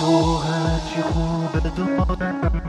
تو هرچی خوبه دارم،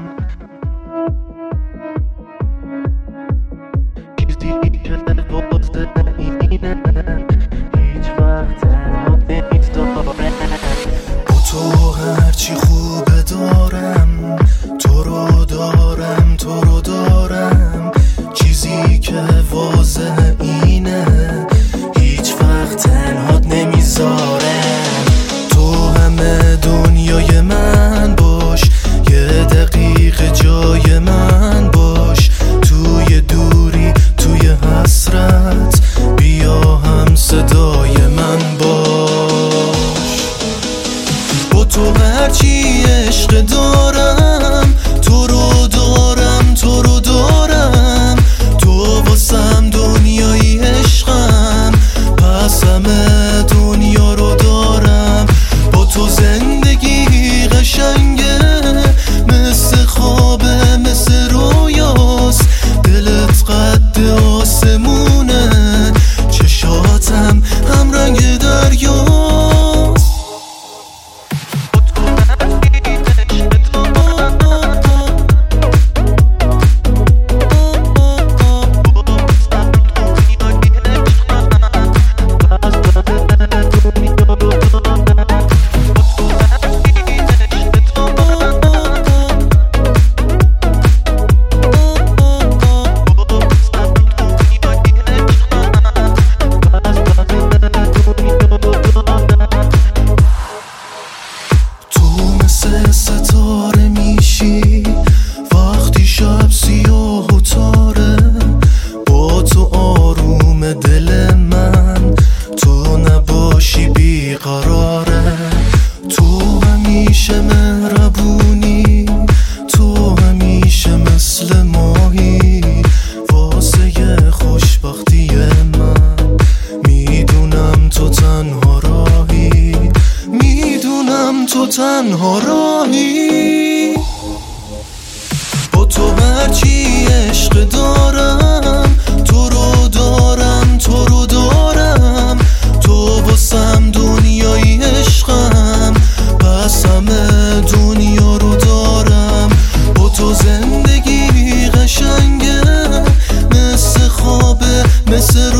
چیزی که واسه اینه هیچ وقت تنها نمیذارم. با تو هرچی خوبه دارم، تو رو دارم، تو رو دارم، چیزی که واضح اینه هیچ وقت تنهات نمیذارم. تو همه دنیای من باش، یه دقیقه جای من باش، توی دوری توی حسرت بیا هم صدای من باش. با تو هرچی عشق دارم، تو رو دارم، تو رو دارم، تو واسم دنیای عشقم، پس همه دنیا رو دارم. با تو زندگی قشنگه، مثل خوابه، مثل رویاست، دلت قد آسمونه، چشاتم هم رنگ دریاست. ستاره میشی وقتی شب سیاه و تاره، با تو آروم دل من، تو نباشی بیقراره. تو همیشه مهربونی، تو همیشه مثل ماهی، واسه خوشبختی من میدونم تو تنها راهی، میدونم تو تنها راهی. با تو هرچی عشق دارم، تو رو دارم، تو رو دارم، تو واسم دنیای عشقم، پس همه دنیا رو دارم. با تو زندگی قشنگه، مثل خوابه، مثل